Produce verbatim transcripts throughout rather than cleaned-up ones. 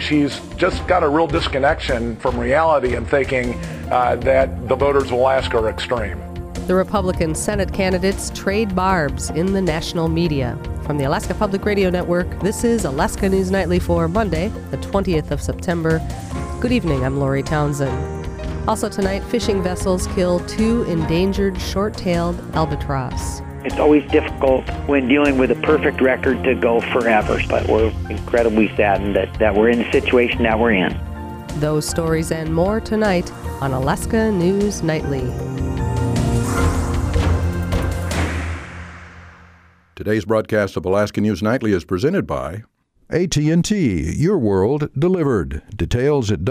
she's just got a real disconnection from reality and thinking uh, that the voters of Alaska are extreme. The Republican Senate candidates trade barbs in the national media. From the Alaska Public Radio Network, this is Alaska News Nightly for Monday, the twentieth of September. Good evening, I'm Lori Townsend. Also tonight, fishing vessels kill two endangered short-tailed albatross. It's always difficult when dealing with a perfect record to go forever, but we're incredibly saddened that, that we're in the situation that we're in. Those stories and more tonight on Alaska News Nightly. Today's broadcast of Alaska News Nightly is presented by A T and T, your world delivered. Details at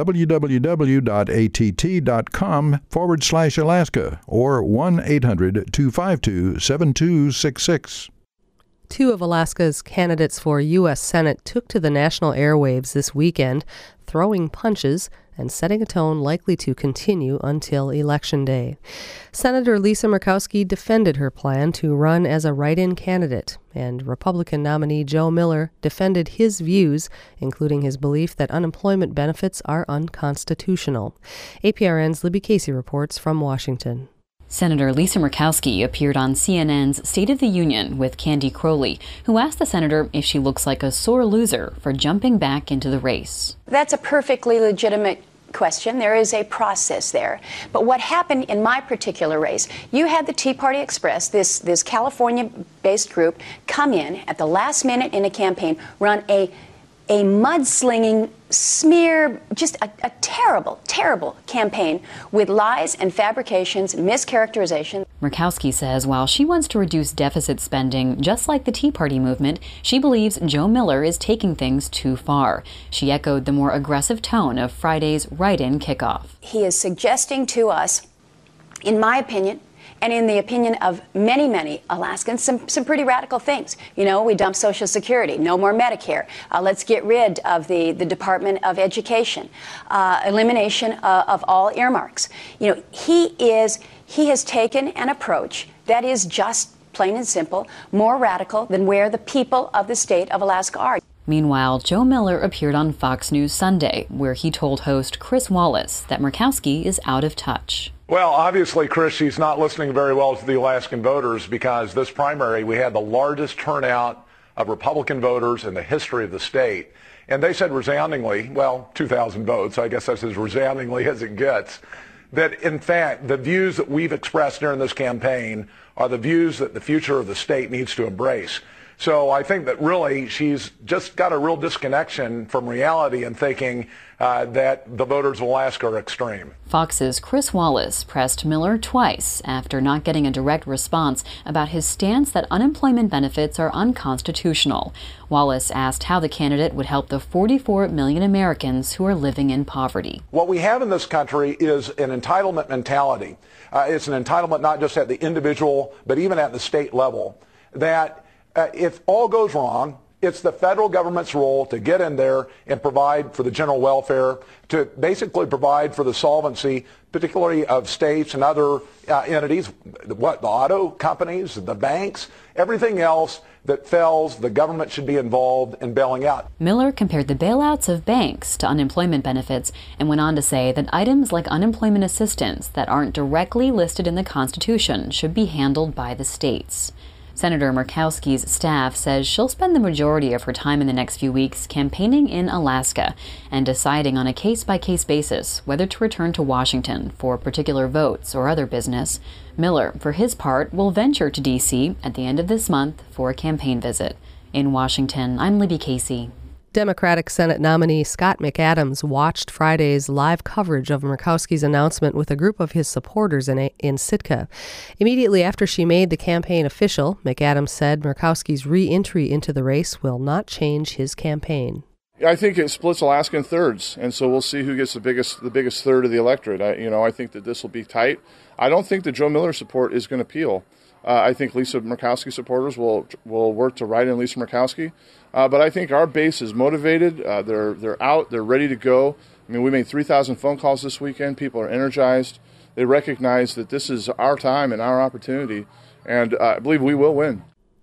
www.att.com forward slash Alaska or one eight hundred two five two seven two six six. Two of Alaska's candidates for U S Senate took to the national airwaves this weekend, throwing punches and setting a tone likely to continue until Election Day. Senator Lisa Murkowski defended her plan to run as a write-in candidate, and Republican nominee Joe Miller defended his views, including his belief that unemployment benefits are unconstitutional. A P R N's Libby Casey reports from Washington. Senator Lisa Murkowski appeared on C N N's State of the Union with Candy Crowley, who asked the senator if she looks like a sore loser for jumping back into the race. That's a perfectly legitimate question. There is a process there. But what happened in my particular race, you had the Tea Party Express, this, this California-based group, come in at the last minute in a campaign, run a a mudslinging, smear, just a, a terrible, terrible campaign with lies and fabrications, mischaracterization. Murkowski says while she wants to reduce deficit spending, just like the Tea Party movement, she believes Joe Miller is taking things too far. She echoed the more aggressive tone of Friday's write-in kickoff. He is suggesting to us, in my opinion, and in the opinion of many, many Alaskans, some, some pretty radical things. You know, we dump Social Security, no more Medicare. Uh, let's get rid of the, the Department of Education, uh, elimination uh, of all earmarks. You know, he is, he has taken an approach that is just plain and simple, more radical than where the people of the state of Alaska are. Meanwhile, Joe Miller appeared on Fox News Sunday, where he told host Chris Wallace that Murkowski is out of touch. Well, obviously, Chris, she's not listening very well to the Alaskan voters because this primary, we had the largest turnout of Republican voters in the history of the state. And they said resoundingly, well, two thousand votes, I guess that's as resoundingly as it gets, that in fact, the views that we've expressed during this campaign are the views that the future of the state needs to embrace. So I think that really she's just got a real disconnection from reality and thinking uh, that the voters of Alaska are extreme. Fox's Chris Wallace pressed Miller twice after not getting a direct response about his stance that unemployment benefits are unconstitutional. Wallace asked how the candidate would help the forty-four million Americans who are living in poverty. What we have in this country is an entitlement mentality. Uh, it's an entitlement not just at the individual, but even at the state level, that Uh, if all goes wrong, it's the federal government's role to get in there and provide for the general welfare, to basically provide for the solvency, particularly of states and other uh, entities, what, the auto companies, the banks, everything else that fails, the government should be involved in bailing out. Miller compared the bailouts of banks to unemployment benefits and went on to say that items like unemployment assistance that aren't directly listed in the Constitution should be handled by the states. Senator Murkowski's staff says she'll spend the majority of her time in the next few weeks campaigning in Alaska and deciding on a case-by-case basis whether to return to Washington for particular votes or other business. Miller, for his part, will venture to D C at the end of this month for a campaign visit. In Washington, I'm Libby Casey. Democratic Senate nominee Scott McAdams watched Friday's live coverage of Murkowski's announcement with a group of his supporters in, a, in Sitka. Immediately after she made the campaign official, McAdams said Murkowski's re-entry into the race will not change his campaign. I think it splits Alaska in thirds, and so we'll see who gets the biggest the biggest third of the electorate. I, you know, I think that this will be tight. I don't think the Joe Miller support is going to peel. Uh, I think Lisa Murkowski supporters will will work to write in Lisa Murkowski. Uh, but I think our base is motivated. Uh, they're they're out. They're ready to go. I mean, we made three thousand phone calls this weekend. People are energized. They recognize that this is our time and our opportunity, and uh, I believe we will win.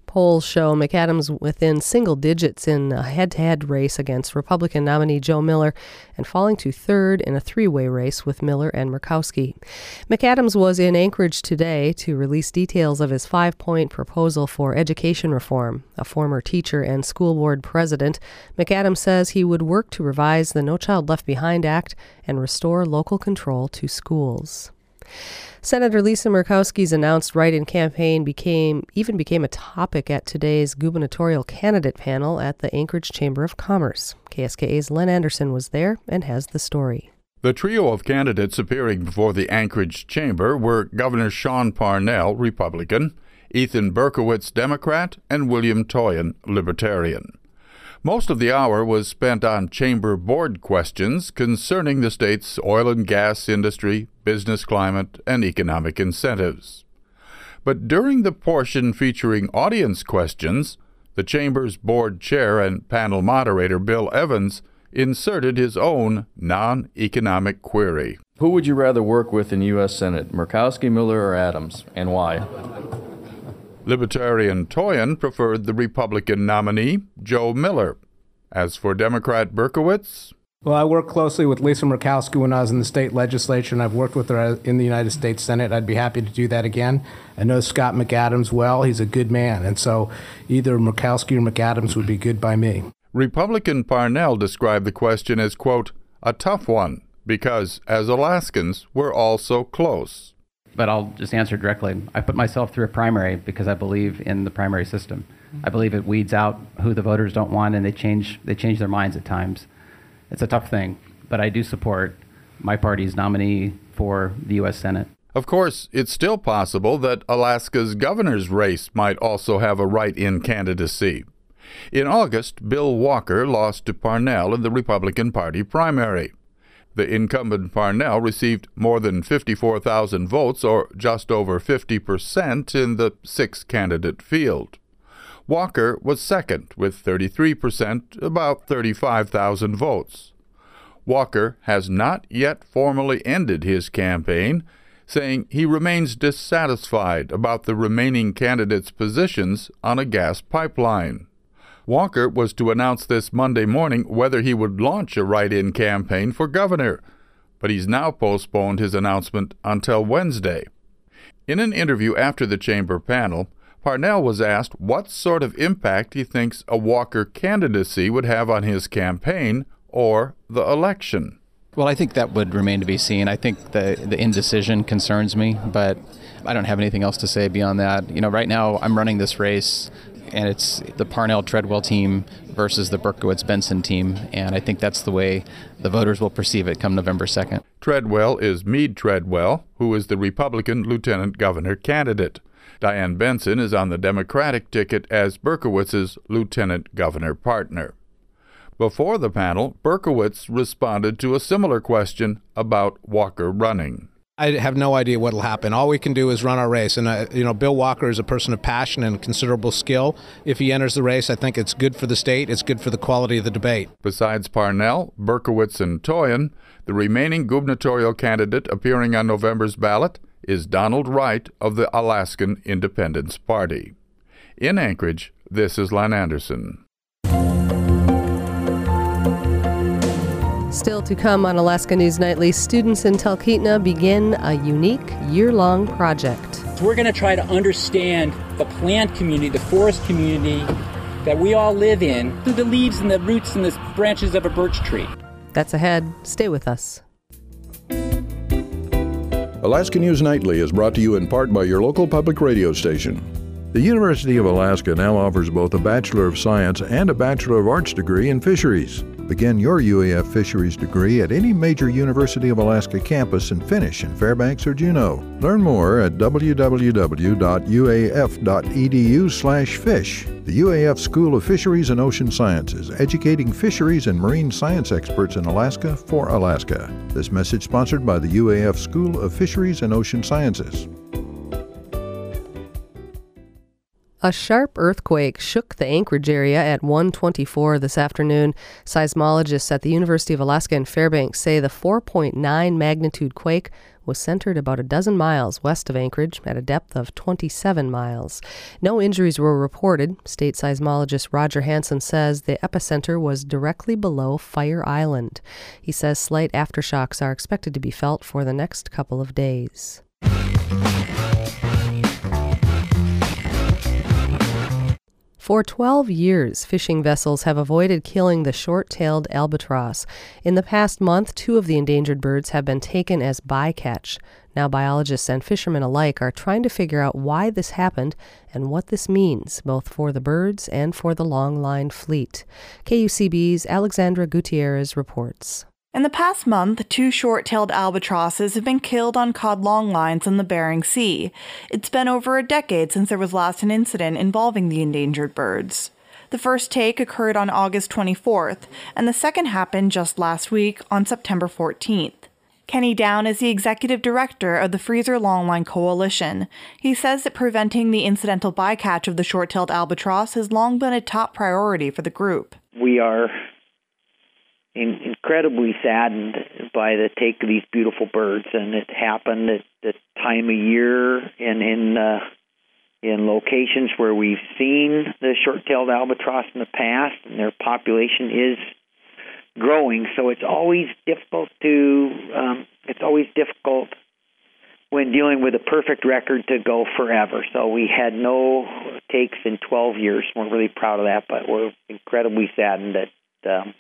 Polls show McAdams within single digits in a head-to-head race against Republican nominee Joe Miller and falling to third in a three-way race with Miller and Murkowski. McAdams was in Anchorage today to release details of his five-point proposal for education reform. A former teacher and school board president, McAdams says he would work to revise the No Child Left Behind Act and restore local control to schools. Senator Lisa Murkowski's announced write-in campaign became even became a topic at today's gubernatorial candidate panel at the Anchorage Chamber of Commerce. K S K A's Len Anderson was there and has the story. The trio of candidates appearing before the Anchorage Chamber were Governor Sean Parnell, Republican, Ethan Berkowitz, Democrat, and William Toyen, Libertarian. Most of the hour was spent on chamber board questions concerning the state's oil and gas industry, business climate, and economic incentives. But during the portion featuring audience questions, the chamber's board chair and panel moderator, Bill Evans, inserted his own non-economic query. Who would you rather work with in U S Senate, Murkowski, Miller, or Adams, and why? Libertarian Toyen preferred the Republican nominee, Joe Miller. As for Democrat Berkowitz, well, I worked closely with Lisa Murkowski when I was in the state legislature, and I've worked with her in the United States Senate. I'd be happy to do that again. I know Scott McAdams well. He's a good man, and so either Murkowski or McAdams would be good by me. Republican Parnell described the question as, quote, a tough one, because as Alaskans, we're all so close. But I'll just answer directly. I put myself through a primary because I believe in the primary system. I believe it weeds out who the voters don't want, and they change they change their minds at times. It's a tough thing, but I do support my party's nominee for the U S Senate. Of course, it's still possible that Alaska's governor's race might also have a write-in candidacy. In August, Bill Walker lost to Parnell in the Republican Party primary. The incumbent Parnell received more than fifty-four thousand votes, or just over fifty percent, in the six-candidate field. Walker was second with thirty-three percent, about thirty-five thousand votes. Walker has not yet formally ended his campaign, saying he remains dissatisfied about the remaining candidates' positions on a gas pipeline. Walker was to announce this Monday morning whether he would launch a write-in campaign for governor, but he's now postponed his announcement until Wednesday. In an interview after the chamber panel, Parnell was asked what sort of impact he thinks a Walker candidacy would have on his campaign or the election. Well, I think that would remain to be seen. I think the, the indecision concerns me, but I don't have anything else to say beyond that. You know, right now I'm running this race, and it's the Parnell-Treadwell team versus the Berkowitz-Benson team, and I think that's the way the voters will perceive it come November second. Treadwell is Meade Treadwell, who is the Republican lieutenant governor candidate. Diane Benson is on the Democratic ticket as Berkowitz's lieutenant governor partner. Before the panel, Berkowitz responded to a similar question about Walker running. I have no idea what will happen. All we can do is run our race. And, uh, you know, Bill Walker is a person of passion and considerable skill. If he enters the race, I think it's good for the state. It's good for the quality of the debate. Besides Parnell, Berkowitz, and Toyen, the remaining gubernatorial candidate appearing on November's ballot is Donald Wright of the Alaskan Independence Party. In Anchorage, this is Len Anderson. Still to come on Alaska News Nightly, students in Talkeetna begin a unique year-long project. We're going to try to understand the plant community, the forest community that we all live in through the leaves and the roots and the branches of a birch tree. That's ahead. Stay with us. Alaska News Nightly is brought to you in part by your local public radio station. The University of Alaska now offers both a Bachelor of Science and a Bachelor of Arts degree in fisheries. Begin your U A F fisheries degree at any major University of Alaska campus and finish in Fairbanks or Juneau. Learn more at w w w dot u a f dot e d u slash fish. The U A F School of Fisheries and Ocean Sciences, educating fisheries and marine science experts in Alaska for Alaska. This message sponsored by the U A F School of Fisheries and Ocean Sciences. A sharp earthquake shook the Anchorage area at one twenty-four this afternoon. Seismologists at the University of Alaska in Fairbanks say the four point nine magnitude quake was centered about a dozen miles west of Anchorage at a depth of twenty-seven miles. No injuries were reported. State seismologist Roger Hansen says the epicenter was directly below Fire Island. He says slight aftershocks are expected to be felt for the next couple of days. For twelve years, fishing vessels have avoided killing the short-tailed albatross. In the past month, two of the endangered birds have been taken as bycatch. Now biologists and fishermen alike are trying to figure out why this happened and what this means, both for the birds and for the longline fleet. K U C B's Alexandra Gutierrez reports. In the past month, two short-tailed albatrosses have been killed on cod longlines in the Bering Sea. It's been over a decade since there was last an incident involving the endangered birds. The first take occurred on August twenty-fourth, and the second happened just last week on September fourteenth. Kenny Down is the executive director of the Freezer Longline Coalition. He says that preventing the incidental bycatch of the short-tailed albatross has long been a top priority for the group. We are in- incredibly saddened by the take of these beautiful birds, and it happened at the time of year and in uh, in locations where we've seen the short-tailed albatross in the past, and their population is growing. So it's always difficult to um, it's always difficult when dealing with a perfect record to go forever. So we had no takes in twelve years. We're really proud of that, but we're incredibly saddened that um,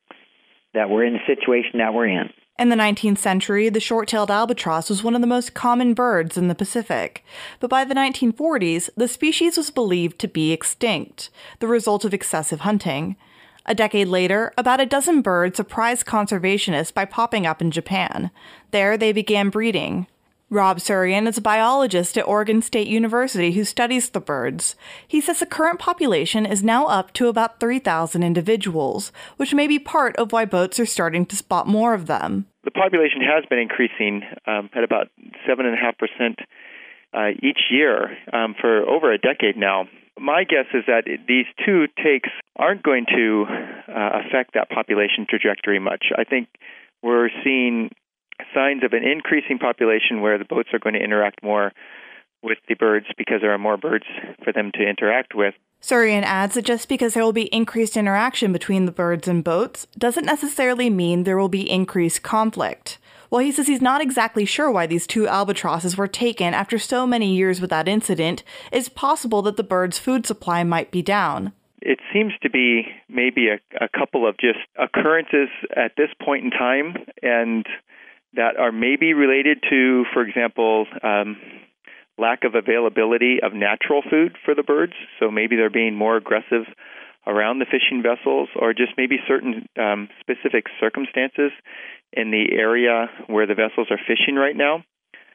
that we're in the situation that we're in. In the nineteenth century, the short-tailed albatross was one of the most common birds in the Pacific. But by the nineteen forties, the species was believed to be extinct, the result of excessive hunting. A decade later, about a dozen birds surprised conservationists by popping up in Japan. There, they began breeding. Rob Surian is a biologist at Oregon State University who studies the birds. He says the current population is now up to about three thousand individuals, which may be part of why boats are starting to spot more of them. The population has been increasing um, at about seven point five percent uh, each year um, for over a decade now. My guess is that these two takes aren't going to uh, affect that population trajectory much. I think we're seeing signs of an increasing population where the boats are going to interact more with the birds because there are more birds for them to interact with. Surian adds that just because there will be increased interaction between the birds and boats doesn't necessarily mean there will be increased conflict. While he says he's not exactly sure why these two albatrosses were taken after so many years without incident, it's possible that the bird's food supply might be down. It seems to be maybe a, a couple of just occurrences at this point in time, and that are maybe related to, for example, um, lack of availability of natural food for the birds. So maybe they're being more aggressive around the fishing vessels, or just maybe certain um, specific circumstances in the area where the vessels are fishing right now.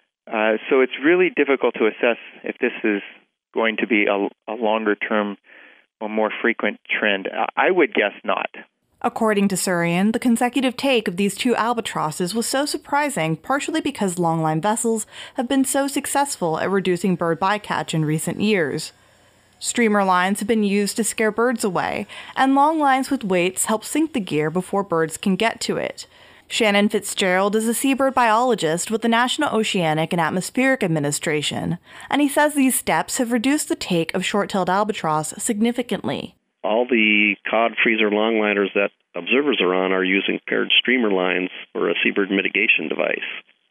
Uh, so it's really difficult to assess if this is going to be a, a longer-term or more frequent trend. I would guess not. According to Surian, the consecutive take of these two albatrosses was so surprising partially because longline vessels have been so successful at reducing bird bycatch in recent years. Streamer lines have been used to scare birds away, and long lines with weights help sink the gear before birds can get to it. Shannon Fitzgerald is a seabird biologist with the National Oceanic and Atmospheric Administration, and he says these steps have reduced the take of short-tailed albatross significantly. All the cod freezer longliners that observers are on are using paired streamer lines for a seabird mitigation device.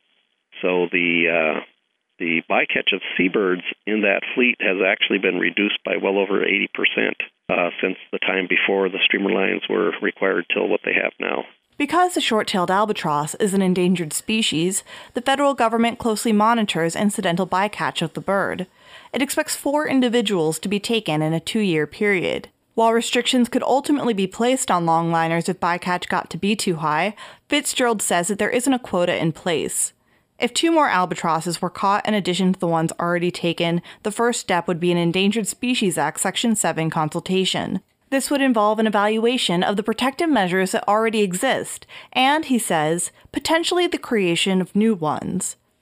So the uh, the bycatch of seabirds in that fleet has actually been reduced by well over eighty percent uh, since the time before the streamer lines were required till what they have now. Because the short-tailed albatross is an endangered species, the federal government closely monitors incidental bycatch of the bird. It expects four individuals to be taken in a two-year period. While restrictions could ultimately be placed on longliners if bycatch got to be too high, Fitzgerald says that there isn't a quota in place. If two more albatrosses were caught in addition to the ones already taken, the first step would be an Endangered Species Act Section seven consultation. This would involve an evaluation of the protective measures that already exist, and, he says, potentially the creation of new ones.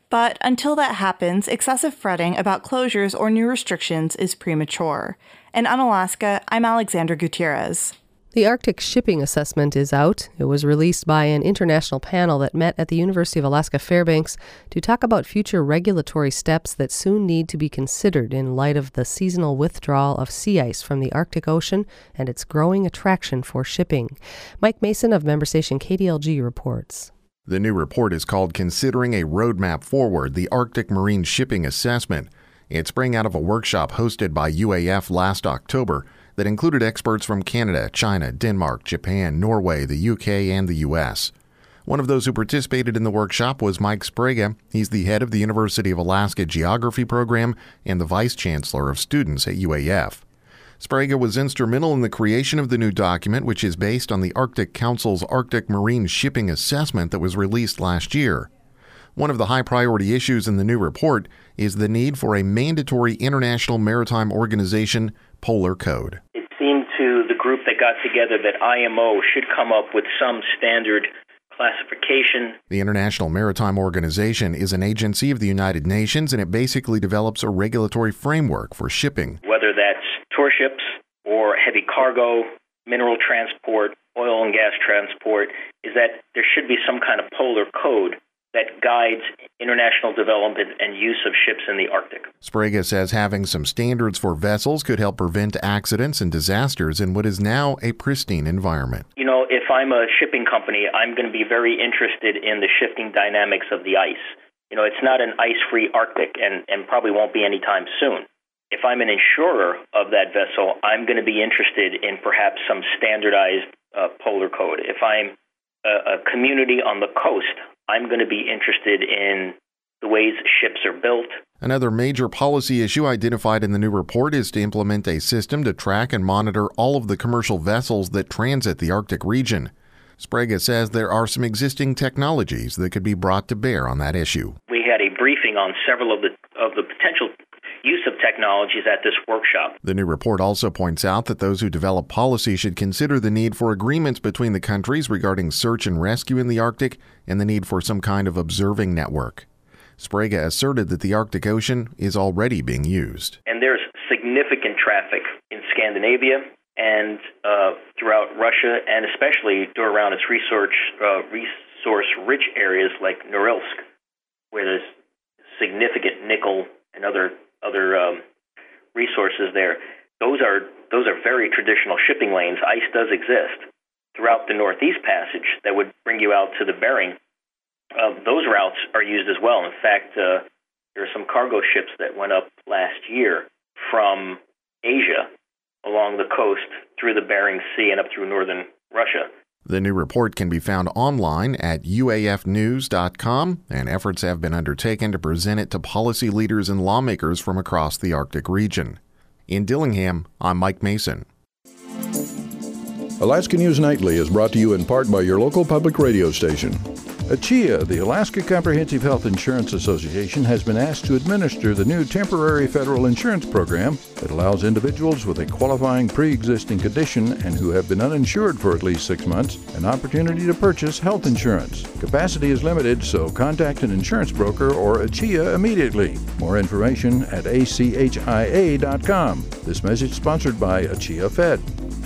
But until that happens, excessive fretting about closures or new restrictions is premature. In Unalaska, I'm Alexandra Gutierrez. The Arctic Shipping Assessment is out. It was released by an international panel that met at the University of Alaska Fairbanks to talk about future regulatory steps that soon need to be considered in light of the seasonal withdrawal of sea ice from the Arctic Ocean and its growing attraction for shipping. Mike Mason of member station K D L G reports. The new report is called Considering a Roadmap Forward, the Arctic Marine Shipping Assessment. It sprang out of a workshop hosted by U A F last October that included experts from Canada, China, Denmark, Japan, Norway, the U K, and the U S. One of those who participated in the workshop was Mike Sprague. He's the head of the University of Alaska Geography Program and the Vice Chancellor of Students at U A F. Sprague was instrumental in the creation of the new document, which is based on the Arctic Council's Arctic Marine Shipping Assessment that was released last year. One of the high-priority issues in the new report is the need for a mandatory International Maritime Organization Polar Code. It seemed to the group that got together that I M O should come up with some standard classification. The International Maritime Organization is an agency of the United Nations, and it basically develops a regulatory framework for shipping. Whether that's tour ships or heavy cargo, mineral transport, oil and gas transport, is that there should be some kind of polar code that guides international development and use of ships in the Arctic. Sprague says having some standards for vessels could help prevent accidents and disasters in what is now a pristine environment. You know, if I'm a shipping company, I'm going to be very interested in the shifting dynamics of the ice. You know, it's not an ice-free Arctic and, and probably won't be anytime soon. If I'm an insurer of that vessel, I'm going to be interested in perhaps some standardized uh, polar code. If I'm a, a community on the coast, I'm going to be interested in the ways ships are built. Another major policy issue identified in the new report is to implement a system to track and monitor all of the commercial vessels that transit the Arctic region. Sprague says there are some existing technologies that could be brought to bear on that issue. We had a briefing on several of the of the potential use of technologies at this workshop. The new report also points out that those who develop policy should consider the need for agreements between the countries regarding search and rescue in the Arctic and the need for some kind of observing network. Sprague asserted that the Arctic Ocean is already being used. And there's significant traffic in Scandinavia and uh, throughout Russia, and especially around its research, uh, resource-rich areas like Norilsk, where there's significant nickel and other other um, resources there. Those are those are very traditional shipping lanes. Ice does exist throughout the Northeast Passage that would bring you out to the Bering. Uh, those routes are used as well. In fact, uh, there are some cargo ships that went up last year from Asia along the coast through the Bering Sea and up through northern Russia. The new report can be found online at U A F news dot com, and efforts have been undertaken to present it to policy leaders and lawmakers from across the Arctic region. In Dillingham, I'm Mike Mason. Alaska News Nightly is brought to you in part by your local public radio station. A C I A, the Alaska Comprehensive Health Insurance Association, has been asked to administer the new temporary federal insurance program that allows individuals with a qualifying pre-existing condition and who have been uninsured for at least six months an opportunity to purchase health insurance. Capacity is limited, so contact an insurance broker or a C I A immediately. More information at A C H I A dot com. This message sponsored by A C I A Fed.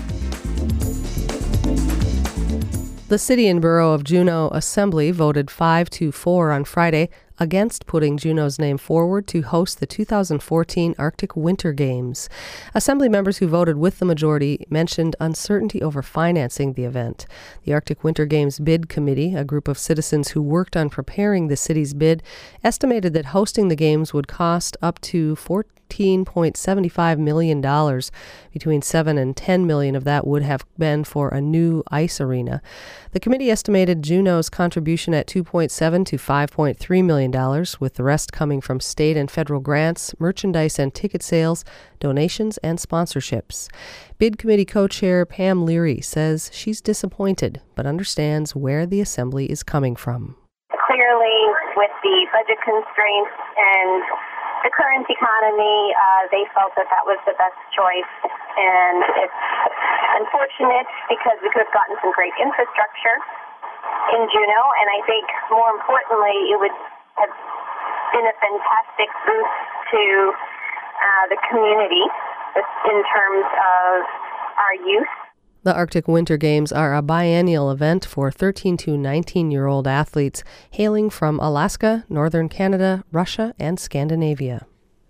The City and Borough of Juneau Assembly voted five to four on Friday against putting Juneau's name forward to host the two thousand fourteen Arctic Winter Games. Assembly members who voted with the majority mentioned uncertainty over financing the event. The Arctic Winter Games Bid Committee, a group of citizens who worked on preparing the city's bid, estimated that hosting the games would cost up to fourteen point seven five million dollars. Between seven and ten million dollars of that would have been for a new ice arena. The committee estimated Juneau's contribution at two point seven to five point three million dollars, with the rest coming from state and federal grants, merchandise and ticket sales, donations, and sponsorships. Bid Committee co-chair Pam Leary says she's disappointed, but understands where the Assembly is coming from. Clearly, with the budget constraints and the current economy, uh, they felt that that was the best choice. And it's unfortunate because we could have gotten some great infrastructure in Juneau, and I think more importantly, it would have been a fantastic boost to uh, the community in terms of our youth. The Arctic Winter Games are a biennial event for thirteen to nineteen-year-old athletes hailing from Alaska, northern Canada, Russia, and Scandinavia.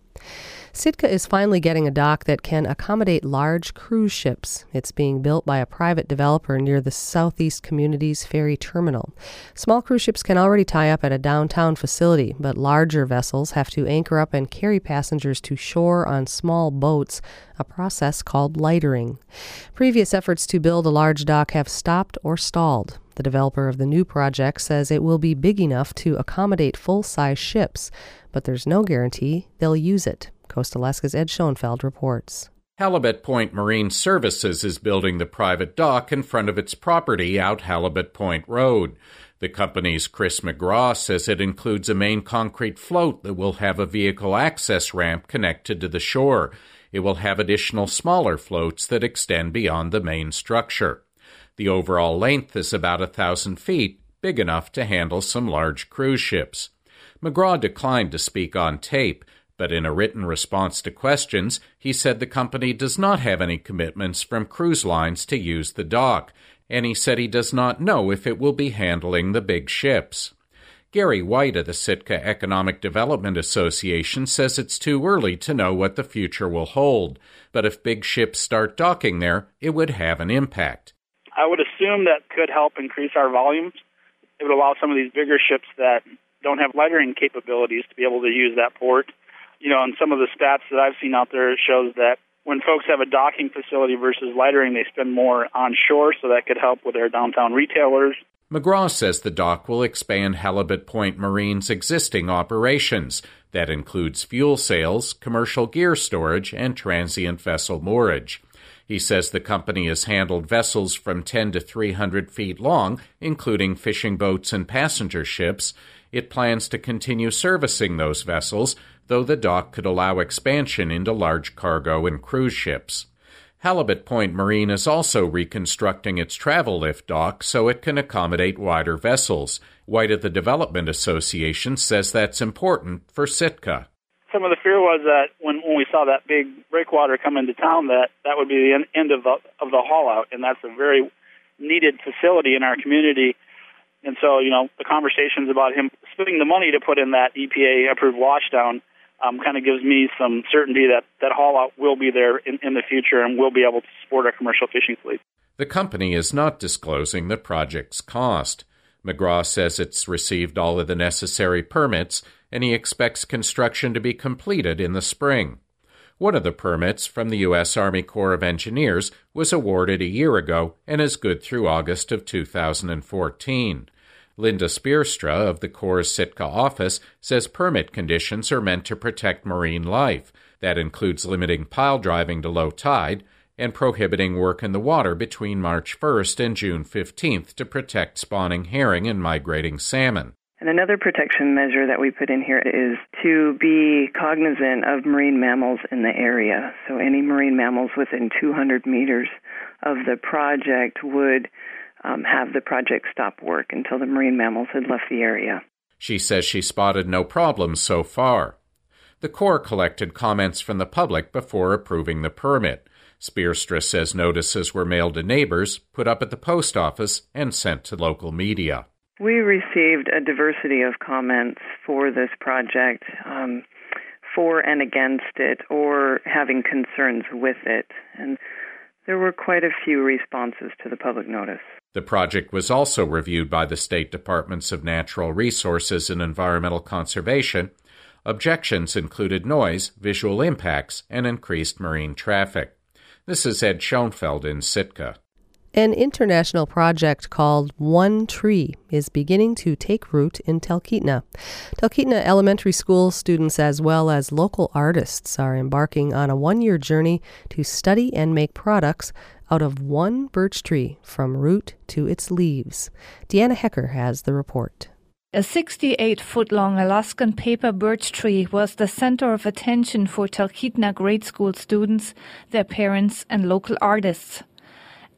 Sitka is finally getting a dock that can accommodate large cruise ships. It's being built by a private developer near the Southeast Communities Ferry Terminal. Small cruise ships can already tie up at a downtown facility, but larger vessels have to anchor up and carry passengers to shore on small boats, a process called lightering. Previous efforts to build a large dock have stopped or stalled. The developer of the new project says it will be big enough to accommodate full-size ships, but there's no guarantee they'll use it. Coast Alaska's Ed Schoenfeld reports. Halibut Point Marine Services is building the private dock in front of its property out Halibut Point Road. The company's Chris McGraw says it includes a main concrete float that will have a vehicle access ramp connected to the shore. It will have additional smaller floats that extend beyond the main structure. The overall length is about a thousand feet, big enough to handle some large cruise ships. McGraw declined to speak on tape, but in a written response to questions, he said the company does not have any commitments from cruise lines to use the dock, and he said he does not know if it will be handling the big ships. Gary White of the Sitka Economic Development Association says it's too early to know what the future will hold, but if big ships start docking there, it would have an impact. I would assume that could help increase our volumes. It would allow some of these bigger ships that don't have lightering capabilities to be able to use that port. You know, and some of the stats that I've seen out there shows that when folks have a docking facility versus lightering, they spend more on shore, so that could help with their downtown retailers. McGraw says the dock will expand Halibut Point Marine's existing operations. That includes fuel sales, commercial gear storage, and transient vessel moorage. He says the company has handled vessels from ten to three hundred feet long, including fishing boats and passenger ships. It plans to continue servicing those vessels, though the dock could allow expansion into large cargo and cruise ships. Halibut Point Marine is also reconstructing its travel lift dock so it can accommodate wider vessels. White of the Development Association says that's important for Sitka. Some of the fear was that when, when we saw that big breakwater come into town, that that would be the end of the, of the haul-out, and that's a very needed facility in our community. And so, you know, the conversations about him spending the money to put in that E P A-approved washdown um, kind of gives me some certainty that that haul-out will be there in, in the future and will be able to support our commercial fishing fleet. The company is not disclosing the project's cost. McGraw says it's received all of the necessary permits, and he expects construction to be completed in the spring. One of the permits from the U S Army Corps of Engineers was awarded a year ago and is good through August of two thousand fourteen. Linda Spearstra of the Corps' Sitka office says permit conditions are meant to protect marine life. That includes limiting pile driving to low tide and prohibiting work in the water between March first and June fifteenth to protect spawning herring and migrating salmon. And another protection measure that we put in here is to be cognizant of marine mammals in the area. So any marine mammals within two hundred meters of the project would um, have the project stop work until the marine mammals had left the area. She says she spotted no problems so far. The Corps collected comments from the public before approving the permit. Spearstra says notices were mailed to neighbors, put up at the post office, and sent to local media. We received a diversity of comments for this project, um, for and against it, or having concerns with it. And there were quite a few responses to the public notice. The project was also reviewed by the State Departments of Natural Resources and Environmental Conservation. Objections included noise, visual impacts, and increased marine traffic. This is Ed Schoenfeld in Sitka. An international project called One Tree is beginning to take root in Talkeetna. Talkeetna Elementary School students as well as local artists are embarking on a one-year journey to study and make products out of one birch tree from root to its leaves. Deanna Hecker has the report. A sixty-eight foot long Alaskan paper birch tree was the center of attention for Talkeetna grade school students, their parents, and local artists.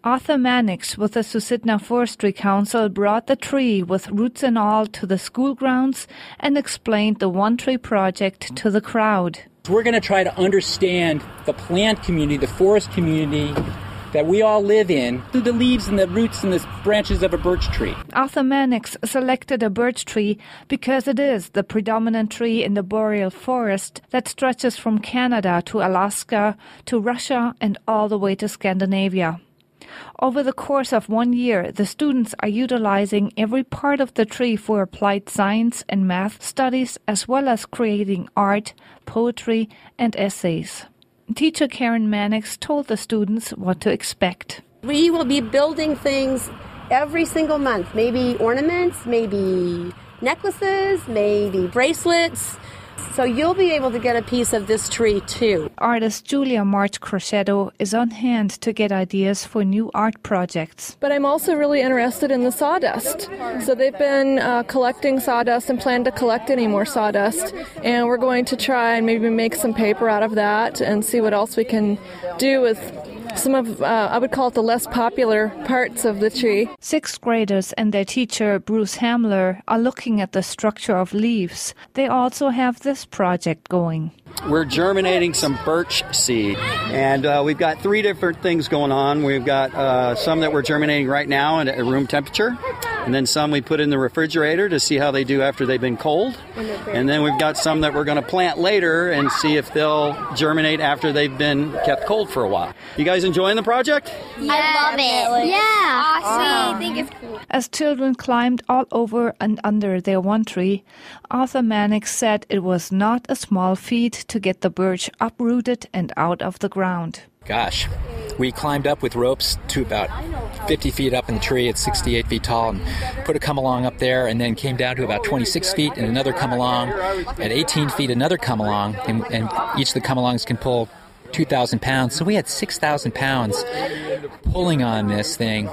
Arthur Mannix with the Susitna Forestry Council brought the tree with roots and all to the school grounds and explained the One Tree project to the crowd. We're going to try to understand the plant community, the forest community that we all live in through the leaves and the roots and the branches of a birch tree. Arthur Mannix selected a birch tree because it is the predominant tree in the boreal forest that stretches from Canada to Alaska to Russia and all the way to Scandinavia. Over the course of one year, the students are utilizing every part of the tree for applied science and math studies, as well as creating art, poetry, and essays. Teacher Karen Mannix told the students what to expect. We will be building things every single month, maybe ornaments, maybe necklaces, maybe bracelets. So you'll be able to get a piece of this tree too. Artist Julia March Crochetto is on hand to get ideas for new art projects. But I'm also really interested in the sawdust. So they've been uh, collecting sawdust and plan to collect any more sawdust. And we're going to try and maybe make some paper out of that and see what else we can do with some of, uh, I would call it the less popular parts of the tree. Sixth graders and their teacher, Bruce Hamler, are looking at the structure of leaves. They also have this project going. We're germinating some birch seed, and uh, we've got three different things going on. We've got uh, some that we're germinating right now at room temperature, and then some we put in the refrigerator to see how they do after they've been cold, and then we've got some that we're going to plant later and see if they'll germinate after they've been kept cold for a while. You guys enjoying the project? Yeah, I love it. Yeah, awesome. We think it's cool. As children climbed all over and under their one tree, Arthur Mannix said it was not a small feat to get the birch uprooted and out of the ground. Gosh, we climbed up with ropes to about fifty feet up in the tree. It's sixty-eight feet tall, and put a come-along up there, and then came down to about twenty-six feet, and another come-along. At eighteen feet, another come-along, and, and each of the come-alongs can pull two thousand pounds. So we had six thousand pounds pulling on this thing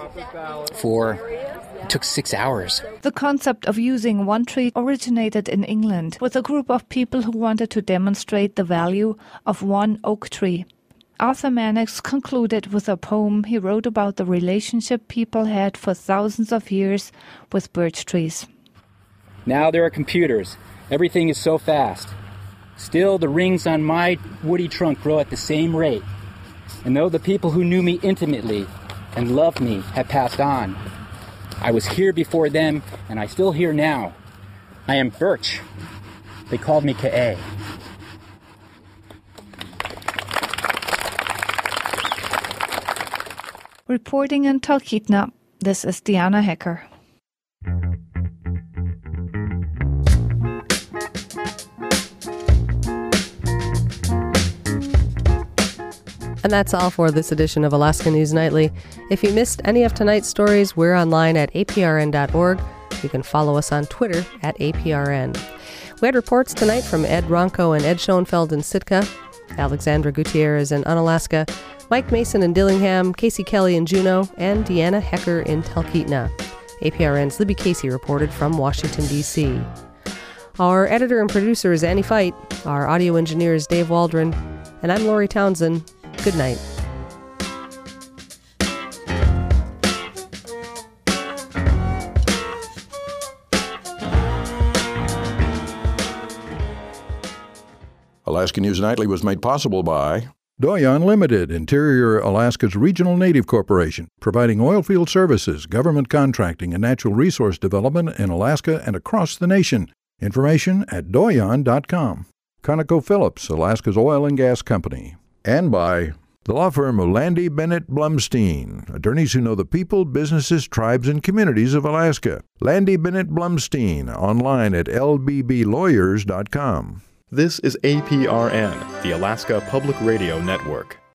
for, it took six hours. The concept of using one tree originated in England with a group of people who wanted to demonstrate the value of one oak tree. Arthur Mannix concluded with a poem he wrote about the relationship people had for thousands of years with birch trees. Now there are computers. Everything is so fast. Still, the rings on my woody trunk grow at the same rate. And though the people who knew me intimately and loved me have passed on, I was here before them, and I still here now. I am Birch. They called me Ka'e. Reporting in Talkeetna, this is Deanna Hecker. And that's all for this edition of Alaska News Nightly. If you missed any of tonight's stories, we're online at A P R N dot org. You can follow us on Twitter at A P R N. We had reports tonight from Ed Ronco and Ed Schoenfeld in Sitka, Alexandra Gutierrez in Unalaska, Mike Mason in Dillingham, Casey Kelly in Juneau, and Deanna Hecker in Talkeetna. A P R N's Libby Casey reported from Washington, D C Our editor and producer is Annie Fight. Our audio engineer is Dave Waldron. And I'm Lori Townsend. Good night. Alaska News Nightly was made possible by Doyon Limited, Interior Alaska's regional native corporation, providing oilfield services, government contracting, and natural resource development in Alaska and across the nation. Information at doyon dot com. ConocoPhillips, Alaska's oil and gas company. And by the law firm of Landy Bennett Blumstein, attorneys who know the people, businesses, tribes, and communities of Alaska. Landy Bennett Blumstein, online at L B B lawyers dot com. This is A P R N, the Alaska Public Radio Network.